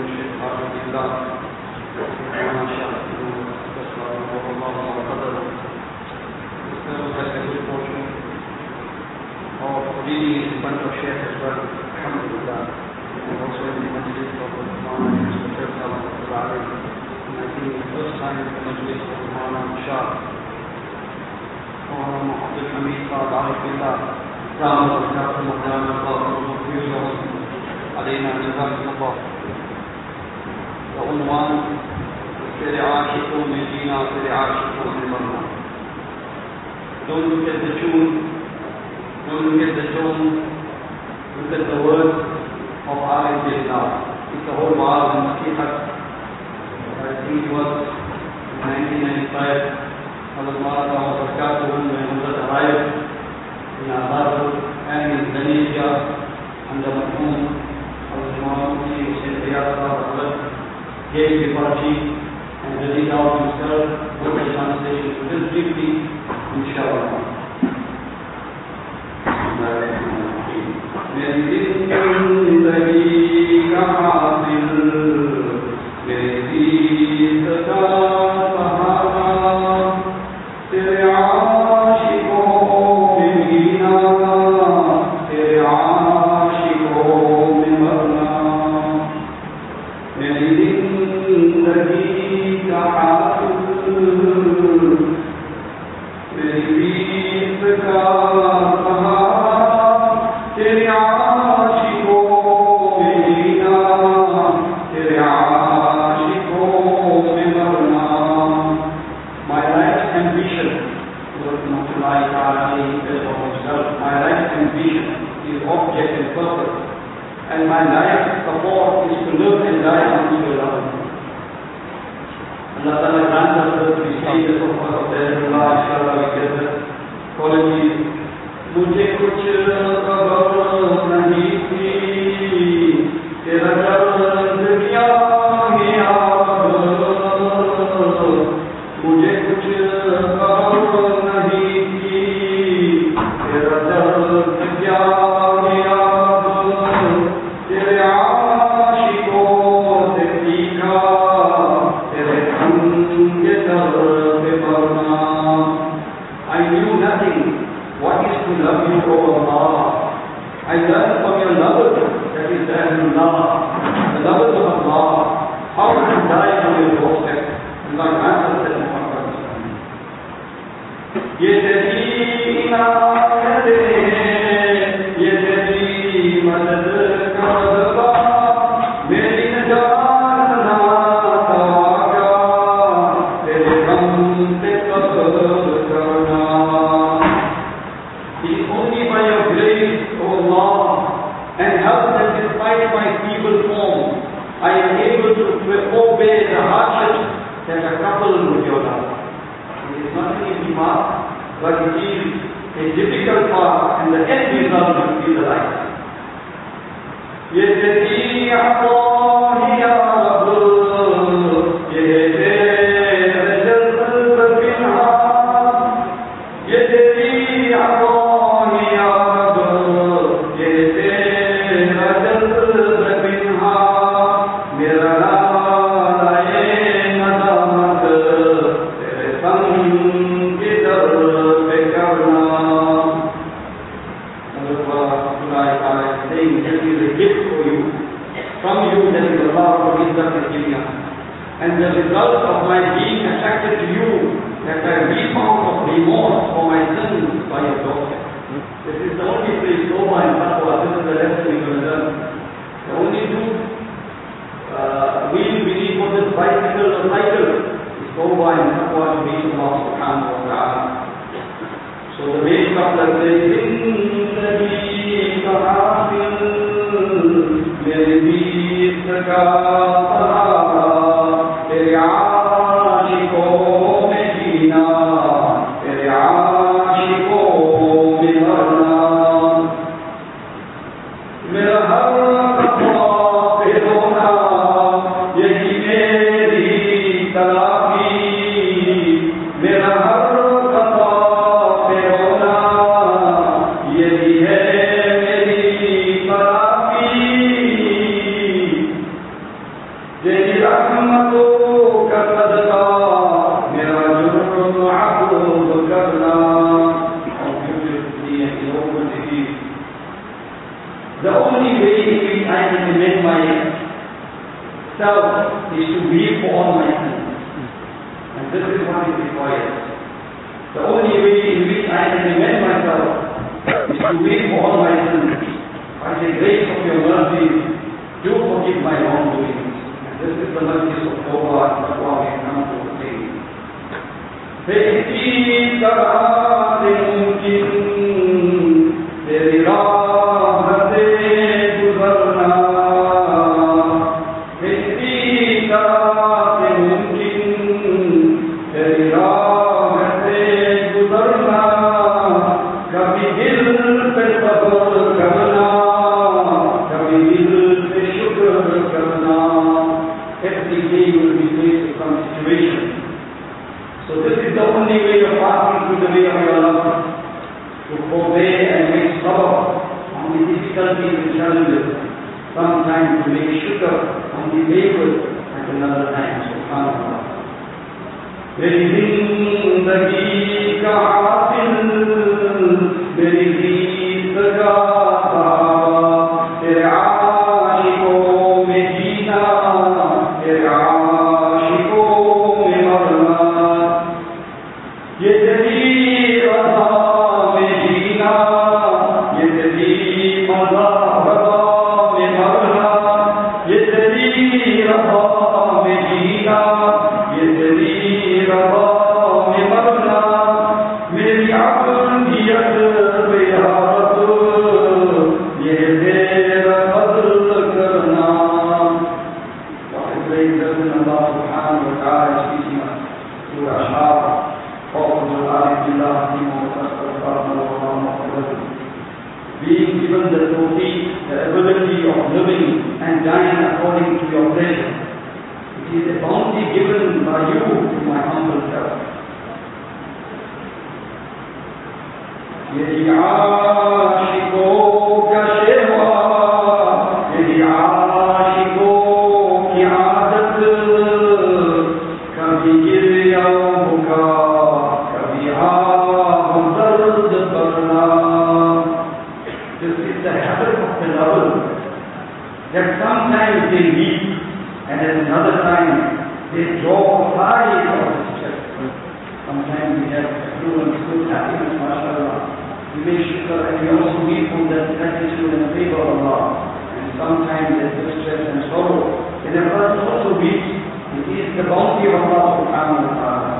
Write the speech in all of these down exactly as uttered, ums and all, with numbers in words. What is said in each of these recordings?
الشيطان بالله وما شاء الله وقدر. Had the good fortune of reading in front of Shaykh as well, alhamdulillah, and also in the Majlis of Uthman and Mister Shaykh Sallallahu Alaihi Wasallam. And I think the first time in the Majlis of Uthman Shah, Mawlana Abdul Hamid Saad Arifillah, Ram Al-Kafir Muhammad Allah, Yusuf, Alayna Jazakumullah. The unwan, Teri Aashikun mein jeena, Teri Aashikun mein marna. Don't look at the tune, don't look at the tone, look at the words of Arif Billah. It's a whole bar in Nasihat. I think it was in nineteen ninety-five, Allah wa barakatuh, when Hazrat arrived in Azad and in Indonesia under Mahmoud, Hazrat Muhammad Hussain Riyad Hazrat gave the party and read out himself with the translation. So just briefly, inshallah. मेरी जिंदगी का हासिल मेरी सदा सहारा तेरे आशिकों में जीना तेरे आशिकों में मरना मेरी जिंदगी का हासिल मेरी बीत का सहारा तेरे आशिकों में जीना तेरे आशिकों में मरना. My life's ambition, my life's ambition is object and purpose, and my life's support is to live and die unto your love. Allah Ta'ala grant us to see the purpose of their life, inshallah we get the qualities. मुझे कुछ खबर नहीं थी तेरा दर्द क्या है यार मुझे कुछ खबर नहीं थी तेरा दर्द क्या है यार तेरे आशिकों से सीखा तेरे संग दर्द पे मरना. I knew nothing. What is to love you, O Allah? I learned from your lovers, that is the Allah, the lovers of Allah, how to die on your doorstep. And God answers that Muhammad. Ye teri inayat hai, ye teri madad ka daba, meri najat na tawaga, tere gham pe sabr karna. It is only by your grace, O Allah, and help that despite my feeble form, I am able to obey the hardships that are coupled with your love. It is not an easy path, but it is a difficult path, and the end result will be the light. Ye teri Allah ya Rabb, ye tere jalb binha, ye teri Allah. And the result of my being attracted to you, that I rebound of remorse for my sins by your doorstep. This is the only place, Tawbah and Taqwa. This is the lesson we're going to learn. The only two uh, wheels we need for this bicycle or cycle is Tawbah and Taqwa to meet Allah subhanahu wa ta'ala. So the main couple says, Zindagi ka hafil, mere beet ka sahara, तेरे आशिकों में जीना तेरे आशिकों में मरना. मेरा हर ख्वाब पे रोना यही मेरी तलाफी. मेरा हर ख्वाब पे रोना यही है मेरी तलाफी. रहमतों का सदका मेरा जुर्म अफ़ू करना। The only way in which I can amend myself is to weep for all my sins. And this is what is required. The only way in which I can amend myself is to weep for all my sins. By the grace of your mercy, do forgive my wrongdoings. And this is the mercy of Tawbah that we have come to obtain. बेहती करार मुमकिन तेरी राह से गुजरना, बेहती करार मुमकिन तेरी राह से गुजरना, कभी दिल पे सब्र करना, कभी दिल पे शुक्र करना. Every day you will be faced with some situation. So this is the only way of passing through the way of your Lord, to obey and make sabr on the difficulties and challenges, sometimes to make shukr on the favors at another time. Subhanallah. मेरी जिंदगी का हासिल मेरी जीत का सहारा, तेरे आशिकों में जीना, तेरे आशिकों में मरना, ये तेरी रज़ा में जीना, ये तेरी मज़ा में मरना, ये तेरी रज़ा में जीना, ये तेरी रज़ा में मरना, मेरी अब्दियत बेयारत ये तेरा फज़ल करना. What a great lesson Allah subhanahu wa ta'ala is teaching us through Ash'ar. Being given the tawfiq, the ability of living and dying according to your pleasure, it is a bounty given by you to my humble self. यही आशिकों का शेवा, यही आशिकों की आदत, कभी गिरिया भूखा, कभी आह दर्द करना. This is the habit of the lovers, that sometimes they weep and at another time they draw a sigh from his chest. Sometimes we have affluence, good happiness, mashallah. We make shukr and we also weep from that gratitude and favor of Allah. And sometimes there's distress and sorrow. And a person also weeps. It is the bounty of Allah subhanahu wa ta'ala.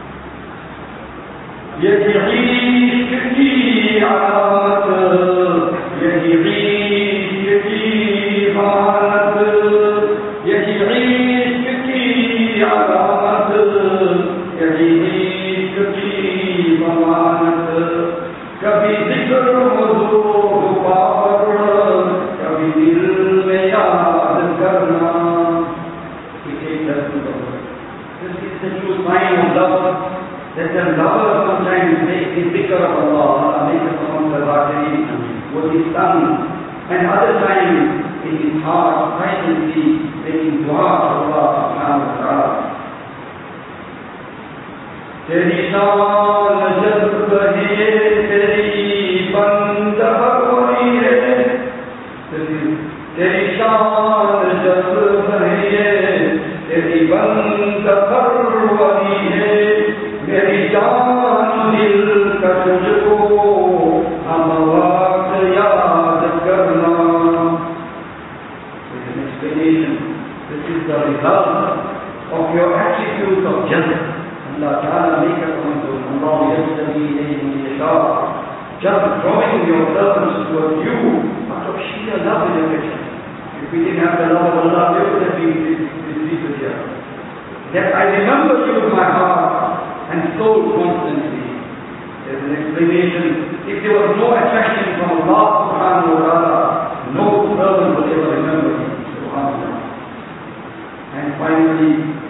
यही इश्क की अलामत, यही इश्क की भारत, यही इश्क की अलामत, यही इश्क की ममानत. कभी जिक्र हुजूर बाबर, कभी दिल में याद करना. This is the true sign of love, that the lover sometimes makes the zikr of Allah, makes it among the Zakirin with his tongue, and other times in his heart, silently making dua to Allah subhanahu wa ta'ala. तेरी शान जब बहे तेरी बंद बरवरी है, तेरी शान जब बहे तेरी बंद बरवरी है, मेरी जान दिल का तुझको हम वक्त याद करना. With an explanation, this is the result of your attitude of jannah. Allah Ta'ala make us unto Allah yajtabi ilayhi man yasha. Just drawing your servants towards you out of sheer love and affection. If we didn't have the love of Allah, where would have been these people here? That I remember you in my heart and soul constantly. There's an explanation. If there was no attraction from Allah subhanahu wa ta'ala, no servant would ever remember him. Subhanallah. And finally,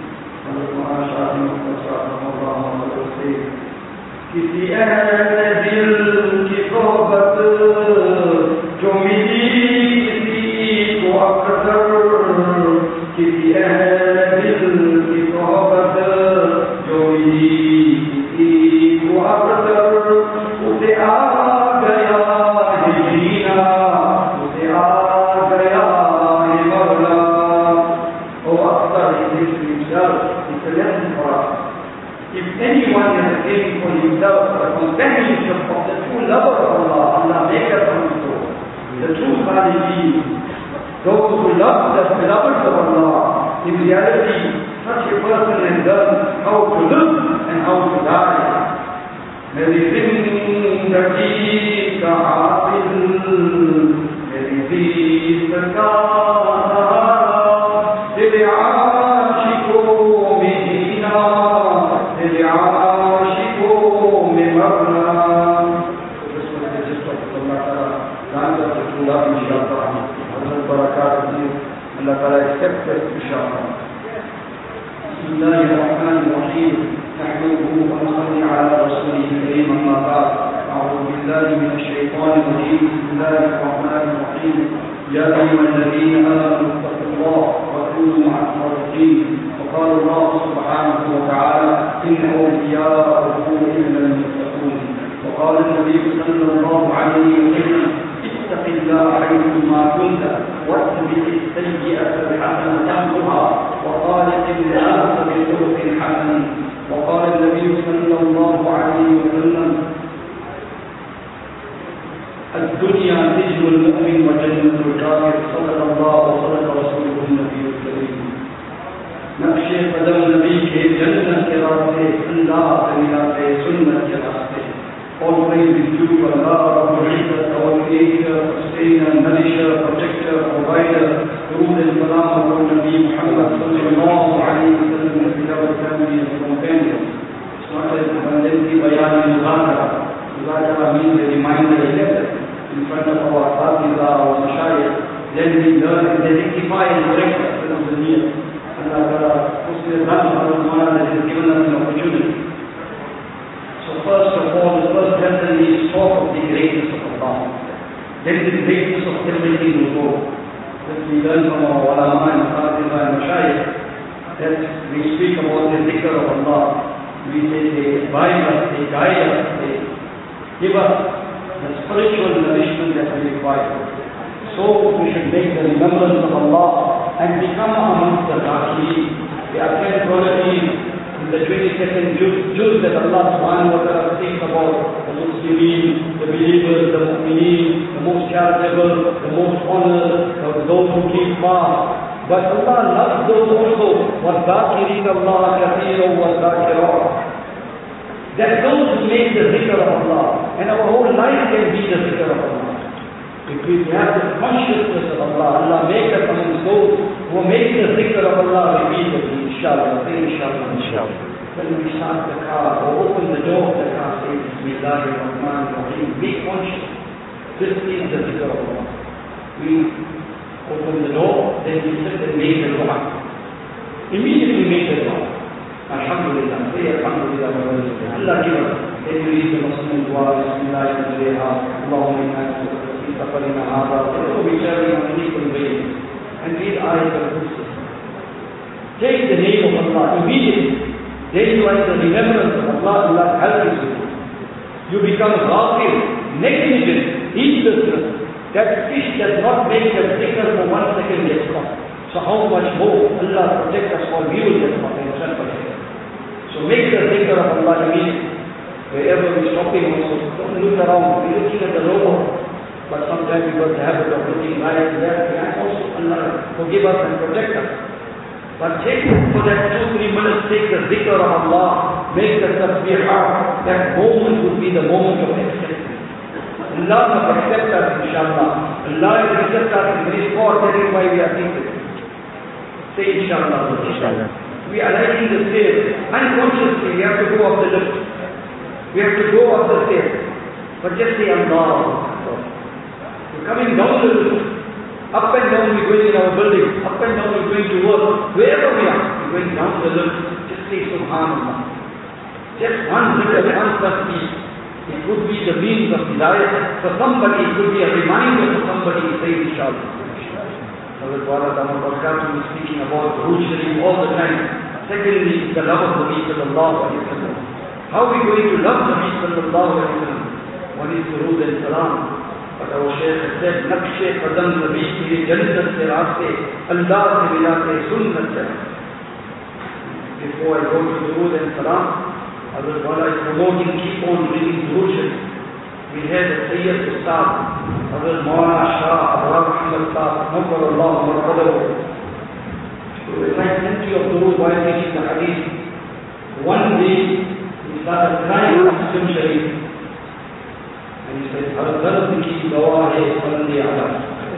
किसी ऐसे दिल की सोहबत जो मिली किसी को अक्सर, किसी ऐसे दिल If anyone is aiming for himself the companionship of the true lover of Allah, Allah make us so. The true Salihin, those who love the beloved of Allah, in reality, such a person has learned how to live and how to die. मेरी जिंदगी का हासिल मेरी जीत का तेरे आशिकों में जीना तेरे आशिकों में मरना. This was the gist of Allah Ta'ala. Thank you for love, inshallah. Allah barakatuh. Allah Ta'ala accept us, inshallah. بسم الله الرحمن الرحيم. نحمده ونصلي على رسوله الكريم أما بعد. أعوذ بالله من الشيطان الرجيم. بسم الله الرحمن الرحيم. يا أيها الذين آمنوا اتقوا الله وكونوا مع الصادقين. وقال الله سبحانه وتعالى إن أولياءه إلا المتقون. وقال النبي صلى الله عليه وسلم اتق الله حيثما كنت واتبع السيئة الحسنة تمحها وخالق الناس بخلق حسن. وقال النبي صلى الله عليه وسلم الدنيا سجن المؤمن وجنة الكافر. صدق الله وصدق رسوله النبي الكريم. نقش قدم نبی کے جنت کے راستے اللہ سے ملاتے سنت کے راستے. All praise is due to Allah, our Creator, our Creator, Sustainer, Nourisher, Protector, Provider. Durood and Salam upon Nabi Muhammad sallallahu alayhi wa sallam, his beloved family and companions. It's not as a lengthy bayan in Muzakara. Muzakara means a reminder, a lesson in front of our Hafiza, our Mashayikh. Then we learn and they rectify and correct us of the need. Allah Ta'ala, Muslim Rahman that has given us an opportunity. So first of all, the first lesson is talk of the greatness of Allah. Then the greatness of everything will go. That we learn from our ulama and Hafiza and Mashayikh, that we speak about the dhikr of Allah. We say they advise us, they guide us, they give us the spiritual nourishment that we require. So we should make the remembrance of Allah and become amongst the Zakireen. The Arkan qualities in the twenty-second juz that Allah subhanahu wa ta'ala speaks about the Muslimin, the believers, the mu'mineen, the most charitable, the most honored, those who keep fast. But Allah loves those also, وَالذَّاكِرِينَ اللَّهَ كَثِيرًا وَالذَّاكِرَاتِ. That those who make the dhikr of Allah, and our whole life can be the dhikr of Allah. If we have the consciousness of Allah, Allah make us amongst those who make the dhikr of Allah repeatedly, inshallah, say inshallah, inshallah. When we start the car or open the door of the car, say Bismillahirrahmanirrahim, be conscious. This is the dhikr of Allah. We open the door, then we sit and make the dua. Immediately make the dua. Alhamdulillah, say Alhamdulillah, Allah give us. Then we read the Muslim dua, Bismillahirrahmanirrahim, Allahumma inna سفرنا هذا وهو بشر منيق البيت and read ayat al-Kursi. Take the name of Allah immediately. Then you are the remembrance of Allah, Allah helps you. You become ghafir, negligent, heedlessness. That fish does not make a dhikr for one second gets caught. So how much more Allah protect us for we will get caught in front of Him. So make the dhikr of Allah immediately. Wherever we are stopping also, don't look around, we're looking at the road. But sometimes we got the habit of looking right and left, and also Allah forgive us and protect us. But take for that two, three minutes, take the dhikr of Allah, make the tasbihah. That moment would be the moment of acceptance. Allah will accept us, inshallah. Allah will accept us in this court, that is why we are thinking. Say inshallah. Inshallah. We are lighting the stairs. Unconsciously, we have to go up the lift. We have to go up the stairs. But just say Allah. Coming down the lift, up and down we're going in our building, up and down we're going to work, wherever we are, we're going down the lift, just say Subhanallah. Just one dhikr, one tasbih. It could be the means of hidayah for somebody, it could be a reminder for somebody to say inshallah. Hazrat Wala Dhamma Barakatuh is speaking about Durood Sharif all the time. Secondly, the love of Nabi sallallahu alayhi wa sallam. How are we going to love Nabi sallallahu alayhi wa sallam? One is Durood and Salam. But our Shaykh has said, Naqsh Qadam Nabi ki Jannat se raaste, Allah se milate sunnat se. Before I go to Durood and Salam, Hazrat Wala is promoting, keep on reading Durood Sharif. We had a Sayyid Ustad, Hazrat Maulana Shah Abrar Ahmad Ustad, Nafarullah Marqadahu. So we had plenty of Durood while reading the Hadith. One day, he started crying on Muslim Sharif. And he said, Har dard ki dawa hai salli ala.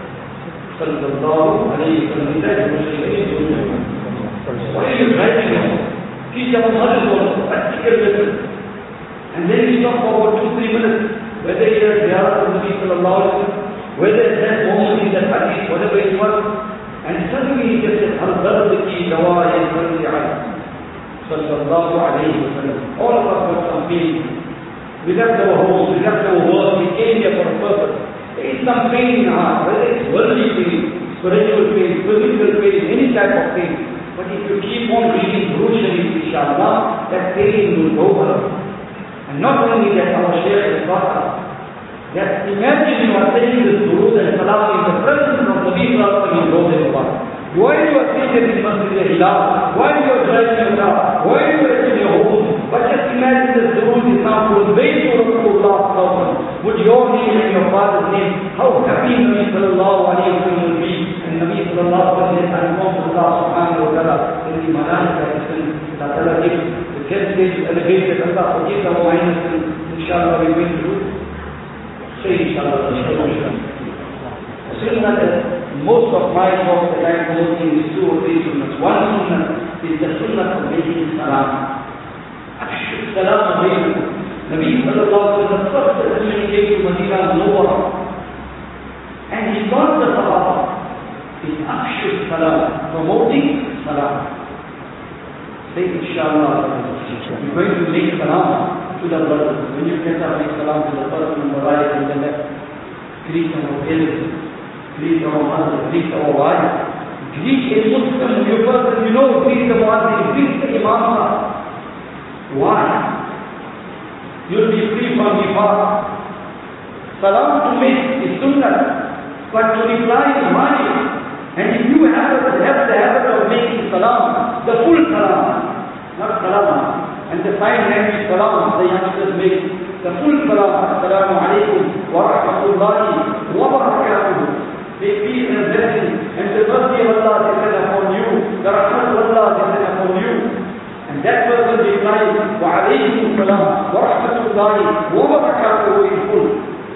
Sallallahu alayhi wa sallam. What are you driving on? Teach our mothers on practical lessons. And then we talk for about two, three minutes. Whether it is Ziyarah of Nabi Sallallahu Alaihi Wasallam, whether it has moment in that hadith, whatever it was. And suddenly he just said, Har dard ki dawa hai salli ala. Sallallahu Alaihi Wasallam. All of us got some pain. We left our homes, we left our work, we came here for a purpose. There is some pain in our heart, whether it's worldly pain, spiritual pain, physical pain, any type of pain. But if you keep on reading Durood Sharif, inshallah, that pain will go away. And not only that, our Shaykh has taught us that imagine you are saying this Durood and Salam in the presence of Nabi Sallallahu Alaihi Wasallam. Why you are saying that it must be the Hilal? Why you are driving your car? Why you are in your home? But just imagine this Durood is now conveyed to Rasulullah. Would your name and your father's name, how happy Nabi Sallallahu Alaihi Wasallam will be? And Nabi Sallallahu Alaihi Wasallam and Allah Subhanahu Wa Ta'ala in the Malaika that Allah gives the ten stages elevated. Allah forgives our minds and inshallah we're going to do. Say inshallah. Sunnah is most of my talk that I'm promoting is two or three sunnahs. One sunnah is the sunnah of making salam. Afshu salam alaykum. Nabi Sallallahu Alaihi Wasallam, the first that he came to Medina Munawwara, and he taught the Sahaba is Afshu salam, promoting salam. Say inshallah, you're going to make salam to the brothers. When you get up, make salam to the person on the right and the left. Greet our elders, greet our mothers, greet our wives. Greet a Muslim, your person, you know, greet the Muazzin, greet the Imam. Why? You'll be free from nifaq. Salam to make is sunnah, but to reply is wajib. And if you have, have the habit of making salam, the full salam, not salam, and the sign language salam, the youngsters make the full salam, assalamu alaikum wa rahmatullahi wa barakatuh. May peace and blessing and the mercy of Allah descend upon you, the rahmat of Allah descend upon you. And that person replies, wa alaykum salam wa rahmatullahi wa barakatuh in full.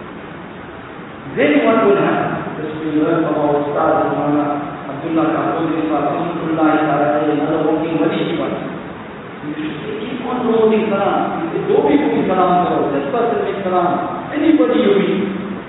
Then what will happen? This we learn from our Ustad Abdullah Kahfuz Rahmatullah Ta'ala, another working wali one. You should say, keep on promoting salam. You say, don't be putting salam karo. This person makes salam. Anybody you meet.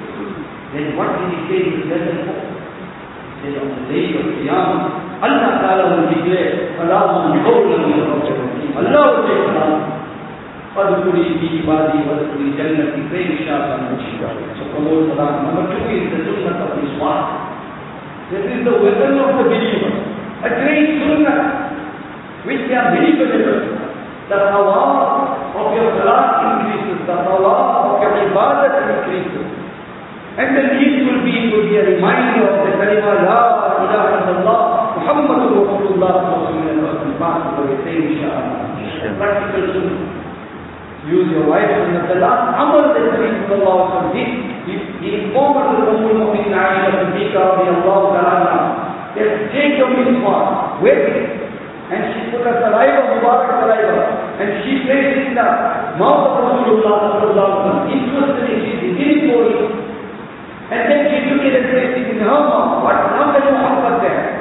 Then what did he say in his lesson? He said, on the day of Qiyamah, Allah Ta'ala will declare, Salamun qawlan min Rabbir Rahim. Allah will say salam. Fadkhuli fi ibadi wadkhuli jannati. Pray inshallah. So promote salam. Number two is the sunnah of miswak. This is the weapon of the believer. A great sunnah which they are very benefits. The thawab of your salat increases. The thawab of your ibadat increases. And the need will be to be a reminder of the kalima La ilaha illallah Muhammadur Rasulullah sallallahu alaihi wasallam. Say inshallah. Practical sunnah. Use your wife in the last amal that Nabi sallallahu alaihi wasallam did. He, he informed the Ummul Mu'minin Aisha Siddiqa radiyallahu ta'ala that take your miswak, wet it, and she put a saliva, Mubarak saliva, and she placed it in the mouth of Rasulullah sallallahu alaihi wasallam. Interestingly, she did it for it. And then she took it and placed it in her mouth. What number Muhammad there?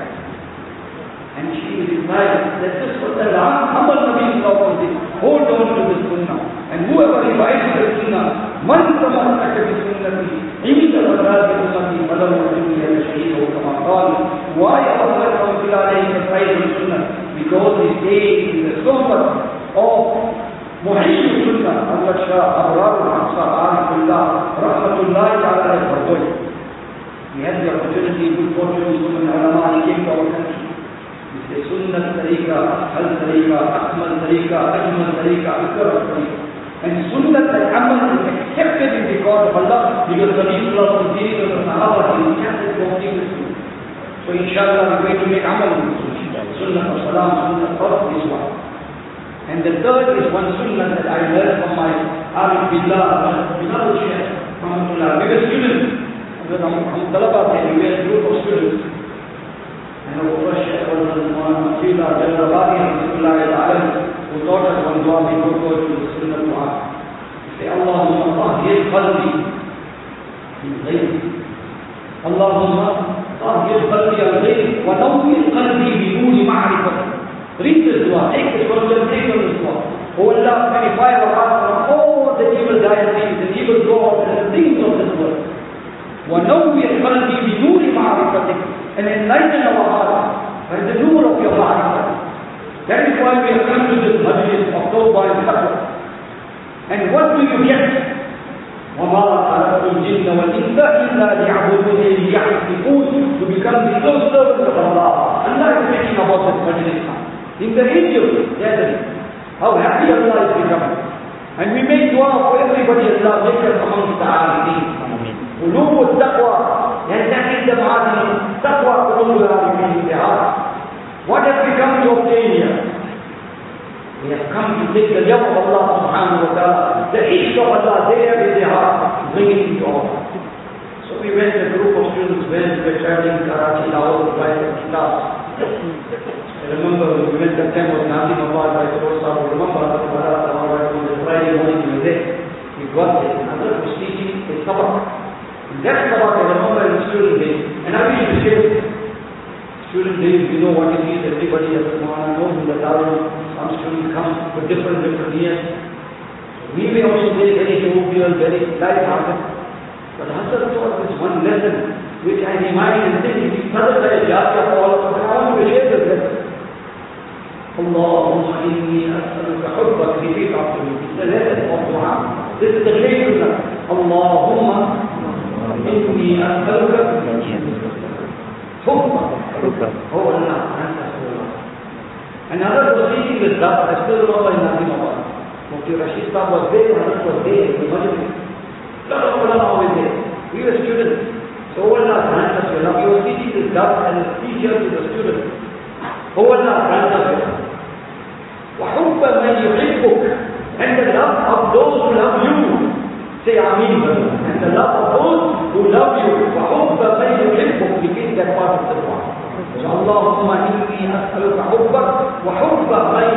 And she replied, that this was the last amal Nabi sallallahu alaihi wasallam. Hold on to this sunnah. And whoever revives the sunnah, man tamassaka bi sunnati, inda wadrati ummati, falam yakun shaheed wa kama qala. Why Allah Ta'ala emphasized the sunnah? Because he stays in the sunnah of Muhyiddin Sunnah, Allah Shah, Abrar al-Aqsa, Arifullah, Rahmatullahi Ta'ala al-Fardoy. We had the opportunity, good fortune, Sunnah al-Ulama, he came to our country. He said, Sunnah tariqa, Ashal tariqa, Akmal tariqa, Ajmal tariqa, Akbar tariqa. And Sunnah al-Amal is accepted in the court of Allah because the Nabi Sallallahu Alaihi Wasallam, the Sahaba, he rejected promoting the Sunnah. So inshallah we're going to make Amal in the Sunnah. Sunnah of Salam, Sunnah of this one. And the third is one sunnah that I learned from my Arif Billah, Bilal Sheikh, Rahmatullah. We were students. We were a group of students. And our first Sheikh was Muhammad Billah Jalabadi, who taught us one dua before going to the sunnah dua. Say, Allahumma tahhir qalbi min ghayri. Allahumma tahhir qalbi al ghayri wa nawwir qalbi bi nuri ma'rifati. Read this dua, take this verse, take this dua. Oh Allah, purify our hearts from all the evil deities, the evil gods, and the things of this world. وَنَوِّرْ قَلْبِي بِنُورِ مَعْرِفَتِكَ, and enlighten our hearts by the nur of your ma'rifah. That is why we have come to this majlis of Tawbah and Taqwa. And what do you get? وَمَا خَلَقْتُ الْجِنَّ وَالْإِنسَ إِلَّا لِيَعْبُدُونِ لِيَعْرِفُونِ, to become the close servants of Allah. Allah is speaking about this majlis now. In the Egypt gathering, how happy Allah is becoming. And we make dua for everybody, Allah make us amongst the Arifin. Qulub al-taqwa, yantaqid al-ma'adin, taqwa qulub al-arifin in the heart. What has become to obtain here? We have come to take the love of Allah subhanahu wa ta'ala, the ishq of Allah there in the heart, bring it into our heart. So we went, a group of students went, we were traveling Karachi, Lahore, by the class. I remember we went that time was Nazimabad by Firoz Sahib. I remember on the Friday morning we were there. We got there. Another was teaching a sabak. In that sabak I remember in student days. And I used to say, student days, you know what it is. Everybody has to know in the Darul. Some students come for different, different years. We may also say very jovial, very light-hearted. But Hazrat taught this one lesson, which I remind and think, if you brother say, Jaya for all of us, I want to share this lesson. Allahumma inni as'aluka hubbak, repeat after me. It's the lesson of dua. This is the shaykh of Allahumma inni as'aluka hubbak. Oh Allah, and Hazrat was teaching this dua. I still remember in Nazimabad. Mufti Rashid Sahib was there, Hazrat was there, in the majlis. lot of ulama were there. We were students. So Allah grant us your love. We were teaching this dove and his teacher to the students. Oh Allah grant us your love. وَحُبَّ مَنْ يُحِبُّكَ, and the love of those who love you. Say Ameen. And the love of those who love you. وَحُبَّ مَنْ يُحِبُّكَ. Repeat that part of the dua. So Allahumma inni as'aluka hubbak wa hubba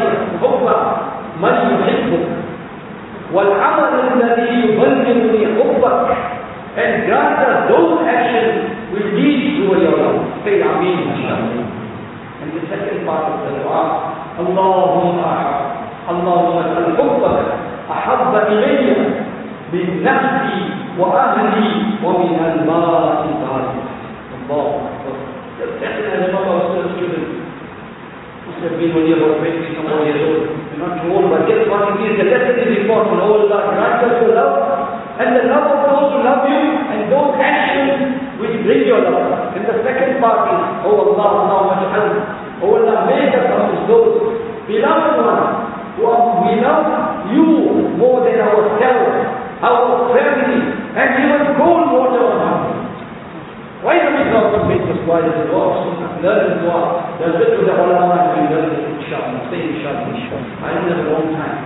man yuhibbuk wal amal alladhi yuballighuni hubbak, and grant us those actions will lead to your love. Say Ameen. And the second part of the dua, Allahumma Allahumma al hubbak ahabba ilayya min nafsi wa ahli wa min al-mali ta'ala. Allah. That's an element of a student. Must have been only about twenty some more years old. Not too old, but just what it is, the lesson is important. Oh Allah, grant us your love, and the love of those who love you, and those actions which bring your love. And the second part is, oh Allah, Allah maj'al. Oh Allah, make us amongst those beloved ones who we love you more than ourselves, our family, and even cold water on us. Why do we not make this dua? This dua of sunnah. Learn this dua. There's it to the ulama and we learn it, inshallah. Say inshallah. I don't have a long time.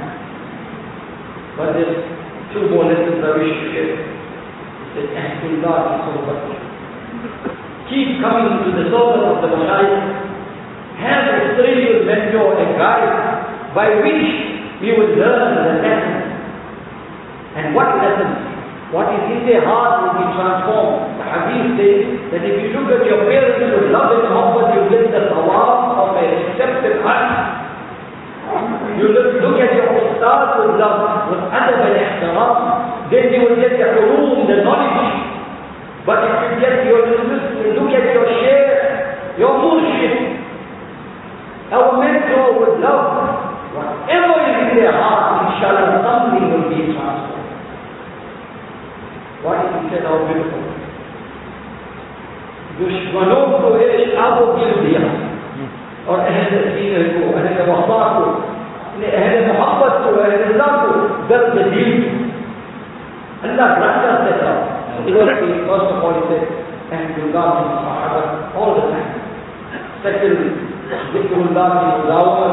But there's two more lessons I wish to share. It's Ahdullah and Sohbat. Keep coming to the sohbat of the Mashayikh. Have a spiritual mentor and guide by which we will learn the lessons. And what lessons? What is in their heart will be transformed. The hadith says that if you look at your parents with love and muhabbat, you get the thawab of a accepted heart. You look, look at your ustad with love, with adab and ihtaram, then you will get the ulum, the knowledge. But if you get your look at your shaykh, your murshid, our mentor with love, whatever is in their heart, inshallah, something will be transformed. Why he said how beautiful? दुश्मनों को इश्क आपको गिर दिया और अहले सीने को, अहले वफा को, अहले मोहब्बत को, अहले अल्लाह को दर्द दिल अल्लाह रास्ता देता है. First of all he said Ahdullah and Sahaba all the time. Second, Zikrullah and Zawar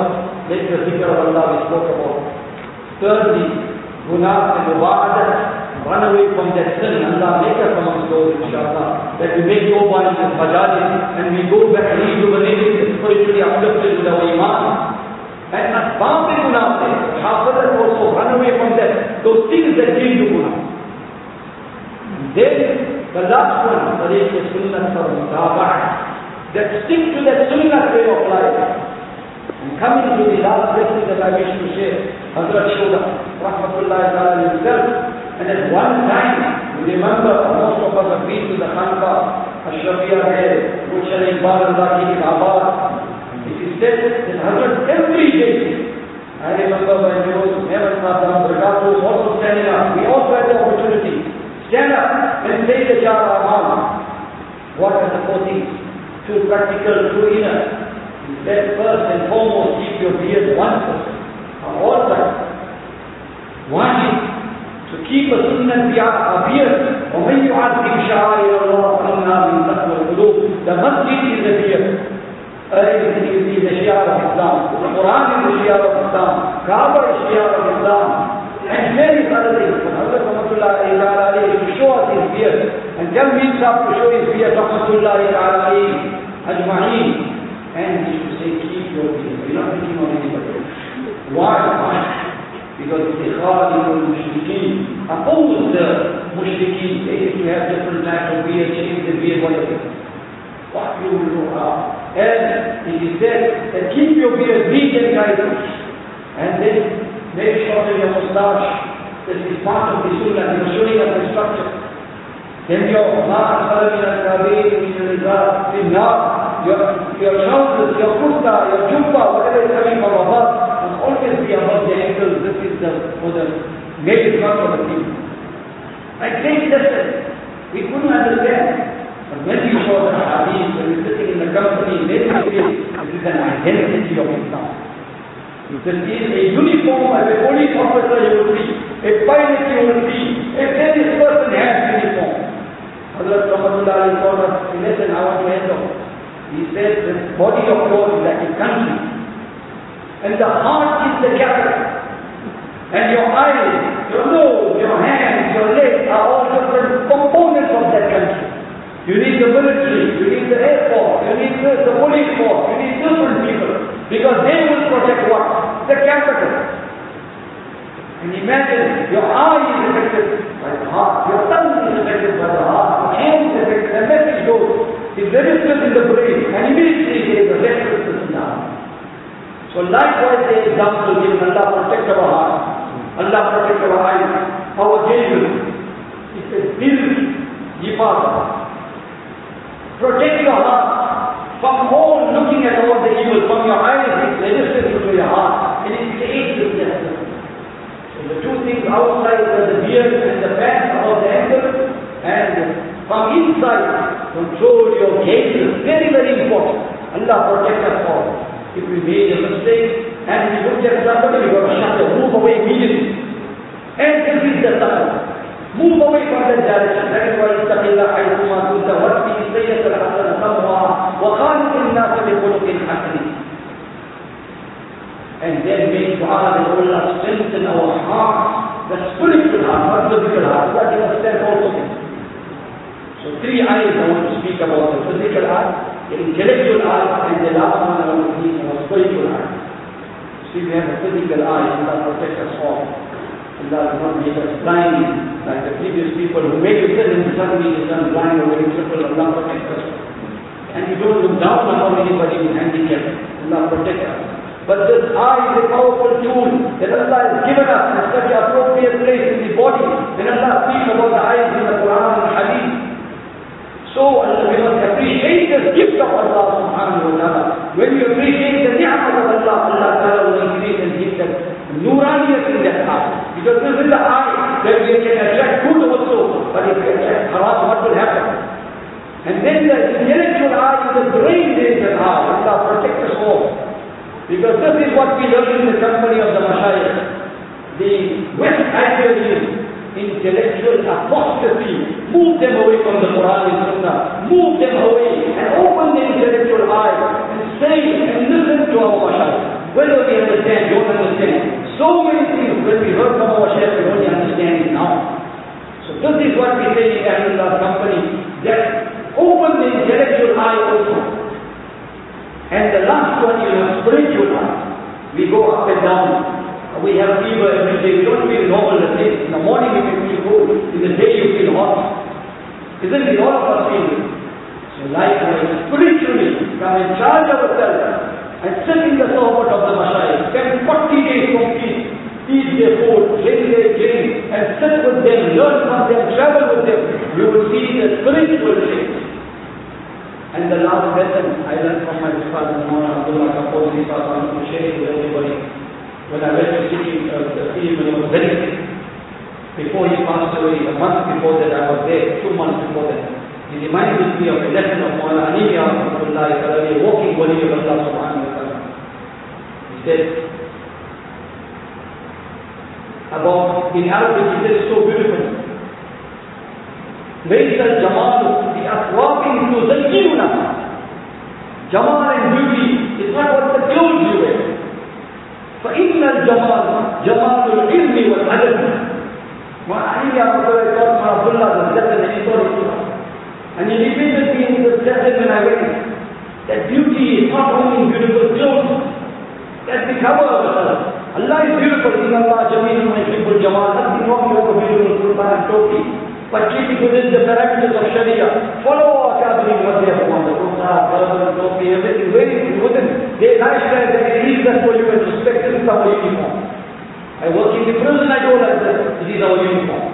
There's the zikr of Allah we spoke about. Thirdly, guna and mubahadat, run away from that sin. Allah make us amongst those, inshallah, that we make tawbah in the majalis and we go back rejuvenated, spiritually uplifted with our iman. And asbab guna se, hafazat also run away from that, those things that lead to guna. Then the last one, tariq sunnah for mutaba'ah, that stick to that sunnah way of life. And coming to the last lesson that I wish to share, Hazrat Shuda, rahmatullahi ta'ala himself, and at one time, you remember, most of us have been to the Khanqa, Ashrafiyah there, Mushari Iqbal Allah ki Abad. It is said that Hazrat every day, I remember when we was never Madam Brigado also standing up, we also had the opportunity, stand up and say the Jar Rahman. What are the four things? Two practical, two inner. He said, first and foremost, keep your beard one person, all time. One is to keep a sunnah beard. وَمَنْ يُعَذِّبْ شَعَائِرَ اللَّهِ فَإِنَّهَا مِنْ تَقْوَى الْقُلُوبِ. The masjid is the beard. Everything you see is the shi'ar of Islam. The Quran is the shi'ar of Islam. Kaaba is the shi'ar of Islam. And various other things. Hazrat Rahmatullahi alayhi to show us his beard. And Jamil Sahib to show his beard. Rahmatullahi alayhi ajma'een. And he should say, keep your beard. We're not thinking of anybody else. Why? Why? Because the Khalid mushrikeen oppose the mushrikeen. They used to have different types of beard, change the beard, whatever. What you will do now? And it is said that keep your beard neat and tidy. And then make sure that your moustache, this is part of the sunnah, you're showing us the structure. Then your mask, your your trousers, your kurta, your jumpa, whatever is coming from above, must always be above the ankles. This is the for the male, not for the female. I think that's it. We couldn't understand. But when we saw the hadith, when we're sitting in the company, then we say, this is an identity of Islam. You can see a uniform as a police officer you will see, a pilot you will see, a various person has uniform. Hazrat Rahmatullahi told us, listen, I want to end up. He says the body of yours is like a country. And the heart is the capital. And your eyes, your nose, your hands, your legs are all different components of that country. You need the military, you need the air force, you need the, the police force, you need different people. Because they will protect what? The capital. And imagine, your eye is affected by the heart, your tongue is affected by the heart, your hand is affected, the message goes, it registers in the brain, and immediately there is a restlessness down. So likewise the example given, Allah protect our heart, Allah protect our eyes, our gaze. It says, this jifat. Protect your heart from all looking at all the evil. From your eyes, it registers into your heart. And it aids with that. So the two things outside are the beard and the pants or the ankle. And from inside, control your gaze. Very, very important. Allah protect us all. If we made a mistake and we looked at somebody, we got to shut the move away immediately. And this is the time. Move away from that direction. That is why اتق الله حيثما كنت واتبع السيئة الحسنة تمحها وخالق الناس بخلق حسن. And then make dua that Allah strengthen our heart, the spiritual heart, not the physical heart. That you understand also. So three eyes I want to speak about: the physical eye, the intellectual eye, and the last one I want to speak about spiritual eye. See, we have a physical eye, and Allah protect us all. Allah will not make us blind like the previous people who make a sin and suddenly they turn blind or very crippled. Allah protect us. And you don't look down on anybody who is handicapped. Allah protect us. But this eye is a powerful tool that Allah has given us in such an appropriate place in the body. When Allah speaks about the eyes in the Quran and Hadith. So Allah, we must appreciate the gift of Allah subhanahu wa ta'ala. When you appreciate the ni'mat of Allah, Allah ta'ala will increase and give that nuraniyat in that eye. Because this is the eye that we can attract good also. But if we attract haram, what will happen? And then the intellectual eye is the brain there is an eye. Allah protect us all. Because this is what we learn in the company of the Mashayikh. The West idealism, intellectual apostasy, move them away from the Quran and Sunnah, move them away and open the intellectual eye and say and listen to our Mashayikh. Whether we understand, don't understand. So many things when we heard from our Shaykh, we only understand it now. So this is what we say in Ahlullah company, that open the intellectual eye also. And the last one, you know, spiritual eye. We go up and down. We have fever every day. We don't feel normal the day. In the morning you may feel cold. In the day you feel hot. Isn't it? All of us feel it. So likewise, spiritually, come and charge ourselves and sit in the sohbat of the Mashayikh. Spend forty days complete. Eat their food, drink their drink, and sit with them, learn from them, travel with them. You will see the spiritual change. And the last lesson I learned from my father, Mawlana Abdullah Kapoor, he was on to share with everybody. When I went to see, uh, see him when he was very sick, before he passed away, a month before that I was there, two months before that, he reminded me of a lesson of Mawlana Aniyya Abdullah, a walking wali of Allah subhanahu wa ta'ala. He said, about, in Arabic he said, it's so beautiful. ليس الجمال بأسواق تزيننا. Jamal and beauty is not what the clothes you wear. فإن الجمال جمال العلم والأدب. وعلي Abdullah was lesson and he told it to us. And he repeated me in the lesson when I went, that beauty is not only beautiful clothes, that's the cover of Allah. Allah is beautiful. Inna Allah jameel wa yuhibbul jamal. Nothing wrong with a beautiful Quran and Toki. But keep it within the parameters of Sharia. Follow our gathering what they have wanted. Everything very within. They lifestyle, they release that for you and respect. This is our uniform. I work in the prison, I go like that. This is our uniform.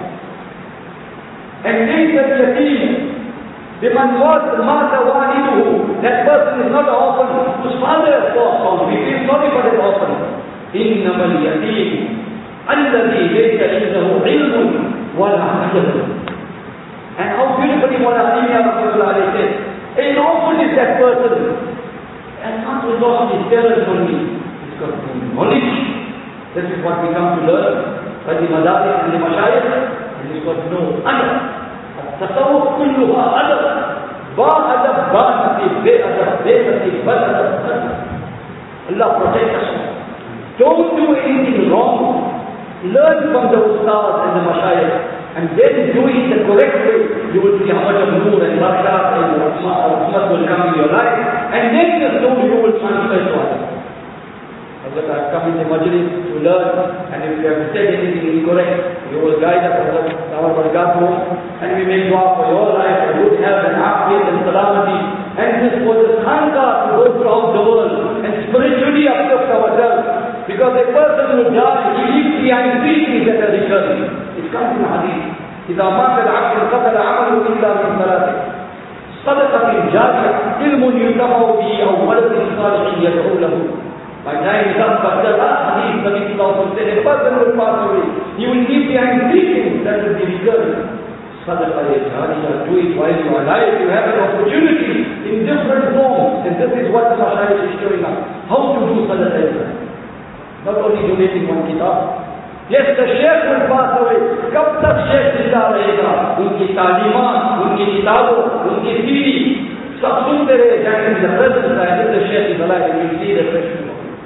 And take that yateen. Biman was mata waliduhu. That person is not an orphan whose father has passed on. We feel sorry for that orphan. إنما اليتيم الذي ليس عنده علم ولا عدل. And how beautifully Mawlana Aniyya Rasulullah said, an orphan is that person and not lost his parents only. He's got knowledge. This is what we come to learn by the Madaris and the Mashayikh. And he's got no adab. التصوف كلها adab. با adab, ba nasib, be adab, be nasib, ba adab. Allah protect us. Don't do anything wrong. Learn from the Ustaz and the Mashayikh. And then do it the correct way. You will see how much of nur and barakah and rahmat will come in your life. And then the nur you will transfer to others. Hazrat, I have come in the majlis to learn. And if you have said anything incorrect, you will guide us to our barakatuh. And we make dua for your life, for good health and afiyat and salamati. And this for the khanqah to go throughout the world. And spiritually uplift ourselves. Because a person who dies, he leaves behind three things that are recurring. It comes in hadith. إذا مات العبد انقطع عمله إلا من ثلاثة. صدقة جارية، علم ينتفع به أو ولد صالح يدعو له. By the time he comes back, the last hadith, Nabi Sallallahu Alaihi Wasallam said, a person will pass away. He will leave behind three things that will be recurring. Sadaqah jariya, do it while you are alive. You have an opportunity in different forms. And this is what the Mashayikh is showing us. How to do sadaqah. Not only donating one kitab. Yes, the Shaykh will pass away. कब तक Shaykh जिंदा रहेगा? उनकी तालीमात, उनकी किताबों, उनकी सीढ़ी सब सुनते रहे. That is the presence that the Shaykh is alive and you see the presence.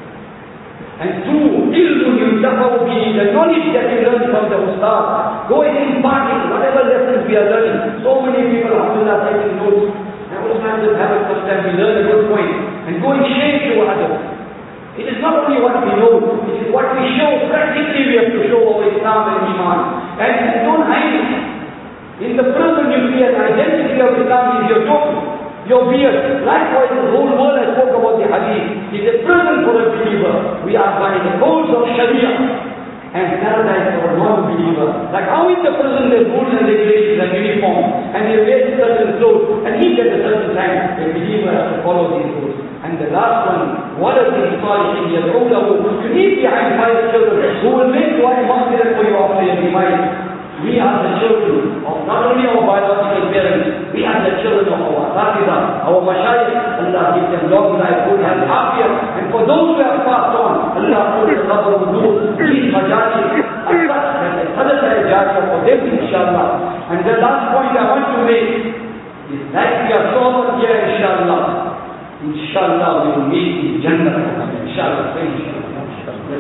And two, ilm yuntafa'u bihi, the knowledge that you learn from the Ustaz. Go and impart it, whatever lessons we are learning. So many people, alhamdulillah, taking notes. I always have this habit, sometimes we learn a good point and go and share it to others. It is not only what we know, it is what we show. Practically we have to show our Islam and Iman. And, and don't hide it. In the prison you see an identity of Islam is your token, your beard. Likewise the whole world I spoke about the hadith. It is a prison for a believer. We are by the codes of Sharia. And paradise for a non-believer. Like how in the prison there are rules and regulations and uniform. And they wear certain clothes. And eat at a certain time. A believer has to follow these rules. And the last one, وَلَدٍ صَالِحٍ يَدْعُو لَهُ. You need behind five children who will make dua and maghfirah for you after your demise. We are the children of not only our biological parents, we are the children of our Asatidah, our Mashayikh. Allah give them long life, good health, afiyat. And for those who have passed on, Allah put the sabr of nur, these majlis, as such that the sadaqah jariyah for them, inshallah. And the last point I want to make is that we are so much here, inshallah. Inshallah we will meet in Jannah. Inshallah.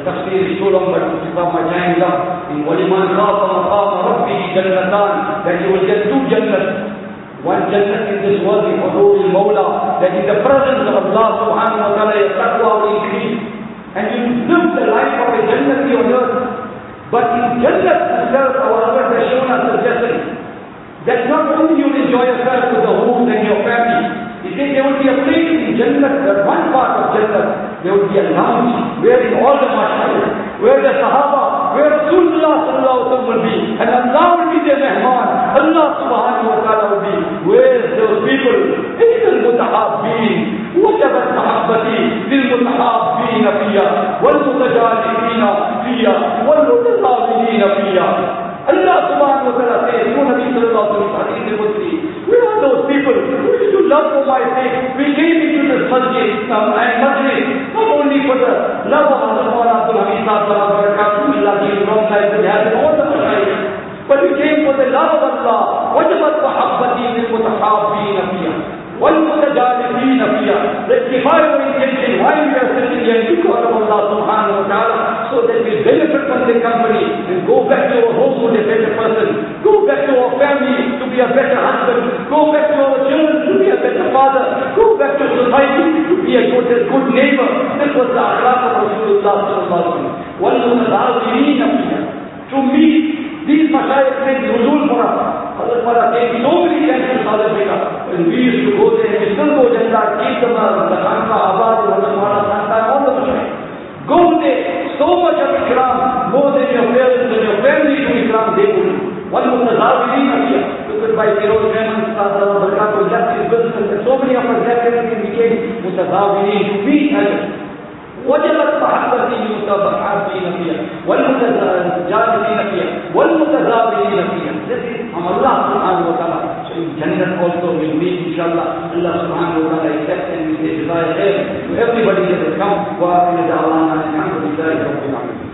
tafsir is so long, but to keep up my time up. In وَلِمَنْ خَافَ مَقَامَ رَبِّهِ جَنَّتَانِ, that you will get two jannats. One jannat in this world is Hudud al-Mawla, that in the presence of Allah subhanahu wa ta'ala, your taqwa will increase. And you live the life of a jannati on earth. But in jannat itself, our Lord has shown us the lesson that not only you enjoy yourself with the homes and your family, he said there will be a place in Jannat, that one part of Jannat, there will be a lounge wherein all the mashayikh, where the Sahaba, where Rasulullah sallallahu alaihi wasallam will be, and Allah will be their mehman, Allah subhanahu wa ta'ala will be, where those people, إِذَا الْمُتَحَابِّينَ وَجَبَتْ مَحَبَّتِي لِلْمُتَحَابِّينَ فِيهَا وَالْمُتَجَالِسِينَ فِيهَا وَالْمُتَزَاوِرِينَ فِيهَا. Allah subhanahu wa ta'ala says, O Nabi sallallahu alaihi wasallam, we are those people who used to love for my sake. We came into this masjid, um, and masjid, not only for the love of Allah Abdul Hamid Sahib, all the masjid, but we came for the love of Allah. وَجَبَتْ مَحَبَّتِي لِلْمُتَحَابِّينَ فِيهَا وَالْمُتَجَالِسِينَ فِيهَا. Rectify our intention why we are sitting here because of Allah subhanahu wa ta'ala, so that we benefit from the company and go back to our home to be a better person, go back to our family to be a better husband, go back to our children to be a better father, go back to society to be a good, a good neighbor. This was the akhlaq of Rasulullah sallallahu alaihi wasallam. وَالْمُتَزَاوِرِينَ فِيهَا. To meet these mashayikh made nuzul for us. Hazrat Mala came so many times to South Africa, and we used to go there, and we still go there, and keep them around, the Khanka, Abad, Hazrat Mala, Khanka, all the mashayikh. Go there, so much of ikram, more than your parents and your family to ikram, they will. One mutazawireen here, look at by Firoz Mehman, Sadhara Barakatul, left his business, and so many of us left everything, became mutazawireen to meet others. وجبت محبتي للمتحابين فيها والمتجالسين فيها والمتزاورين فيها. This is from Allah subhanahu wa ta'ala. So in Jannat also we meet inshallah. Allah subhanahu wa ta'ala accepts and we say desire to everybody that has come. Wa akhir da'wana alhamdulillahi rabbil alamin.